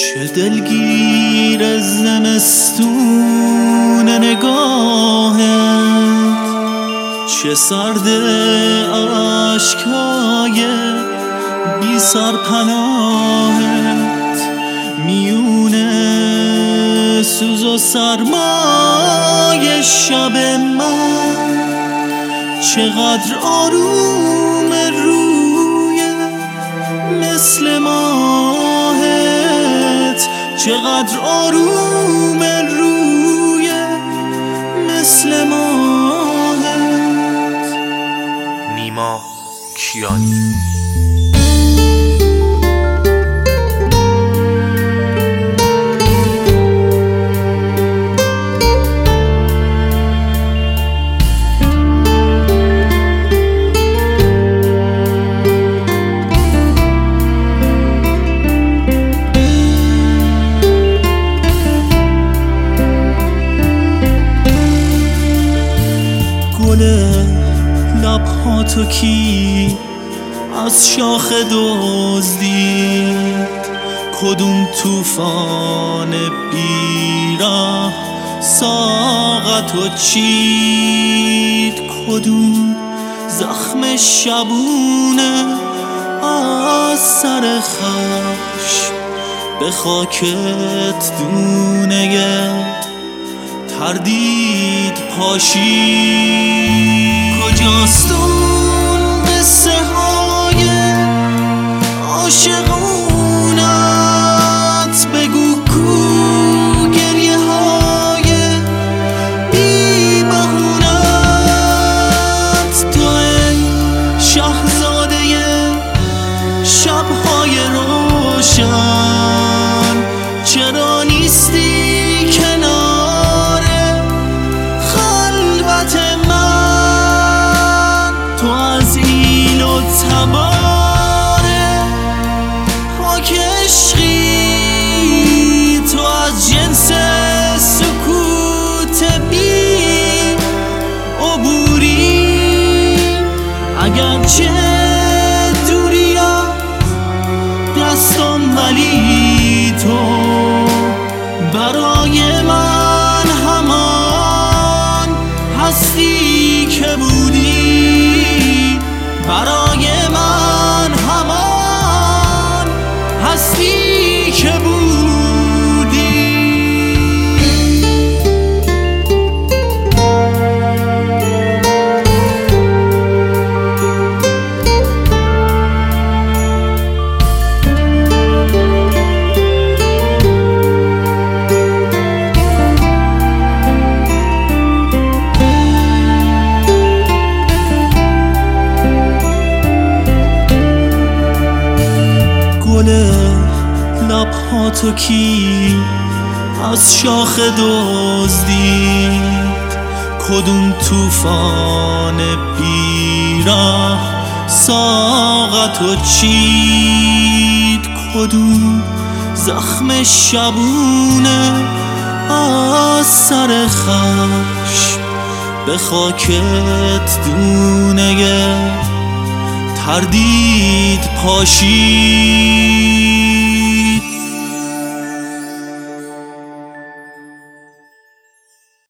چه دلگیر زمستون نگاهت، چه سرد اشکای بی سرپناهت، میونه سوز و سرمای شب من، چقدر آروم روی مثل ماهت، چقدر آروم روی مثل ماهت. نیما کیانی. لبهاتو کی از شاخ دزدید، کدوم طوفان بیره ساقتو چید، کدوم زخم شبونه از سر خشم به خاکت دونه تردید پاشید. کجاست اون قصه های عاشقونت، بگو کو گریه های بی بهونت، تو ای شهزاده شبهای روشن، چرا نیستی کنار خلوت من؟ تو از ایل و تبار خاک عشقی، تو از جنس سکوت بی عبوری، اگرچه دوریم دستم ولی تو برای من همان هستی که بودی، برای من همان هستی که بودی. لبهاتو کی از شاخ دزدید، کدوم طوفان بیره ساقتو چید، کدوم زخم شبونه از سر خشم به خاکت دونه تردید پاشید.